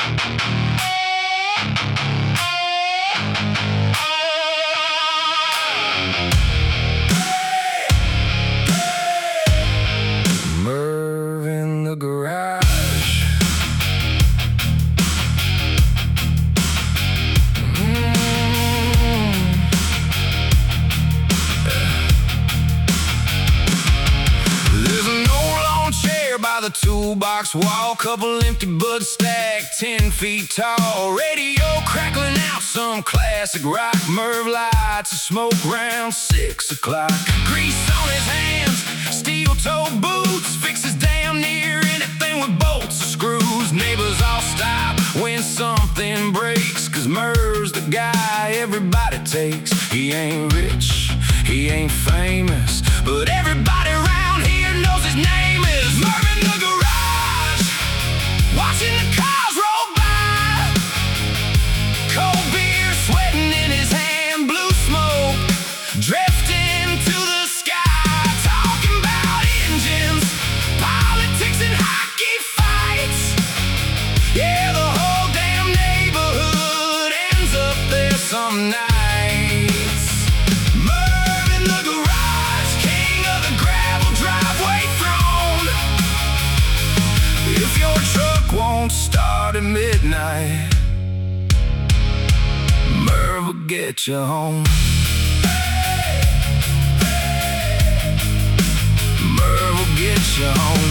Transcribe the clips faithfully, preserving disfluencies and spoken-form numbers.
Merv in the garage. By the toolbox wall, couple empty buds stacked ten feet tall. Radio crackling out some classic rock. Merv lights a smoke round six o'clock. Grease on his hands, steel-toed boots, fixes damn near anything with bolts or screws. Neighbors all stop when something breaks, 'cause Merv's the guy everybody takes. He ain't rich, he ain't famous, but everybody around here knows his name is Merv in the garage. Watching the cars roll by, cold beer sweating in his hand, blue smoke drifting to the sky. Talking about engines, politics and hockey fights. Yeah, the whole damn neighborhood ends up there some night. Won't start at midnight, Merv will get you home. Merv will get you home.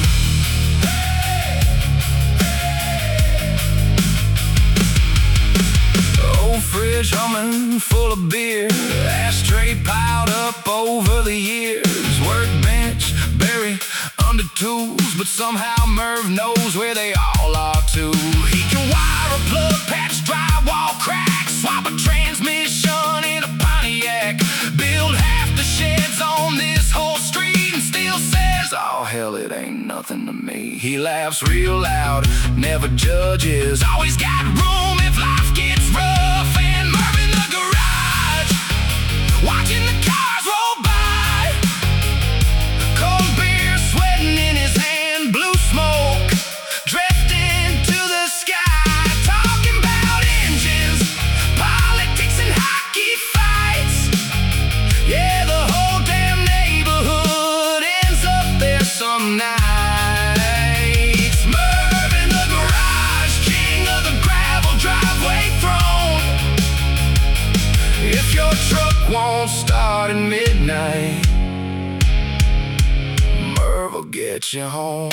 Old fridge humming full of beer, ashtray piled up over the years. Workbench buried under tools, but somehow Merv knows where they all are too. He can wire a plug, patch drywall cracks, swap a transmission in a Pontiac, build half the sheds on this whole street, and still says, oh hell, it ain't nothing to me. He laughs real loud, never judges, always got room if life gets rough. And Merv in the garage, watching the cars roll by, cold beer sweating in his hand, blue smoke drifting to the sky. Talking about engines, politics and hockey fights. Yeah, the whole damn neighborhood ends up there some nights. Merv in the garage, king of the gravel driveway throne. If your truck won't start at midnight, Merv will get you home.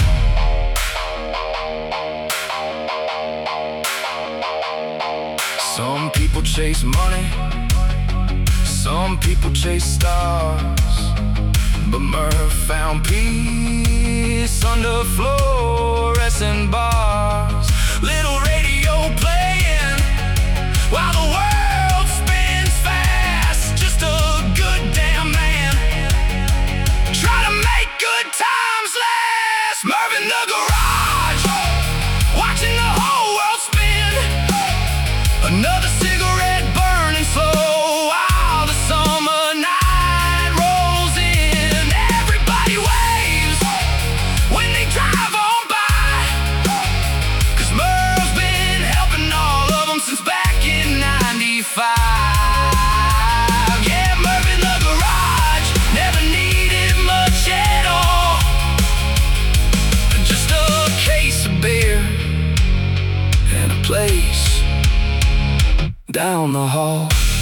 Some people chase money, some people chase stars, but Merv found peace under fluorescent bars. Little radio playing while the world spins fast. Just a good damn man, try to make good times last. Merv in the garage, watching the whole world spin. Another cigarette burning slow while the summer night rolls in. Everybody waves when they drive on by, 'cause Merv's been helping all of them since back in ninety-five. Yeah, Merv in the garage, never needed much at all, just a case of beer and a place down the hall.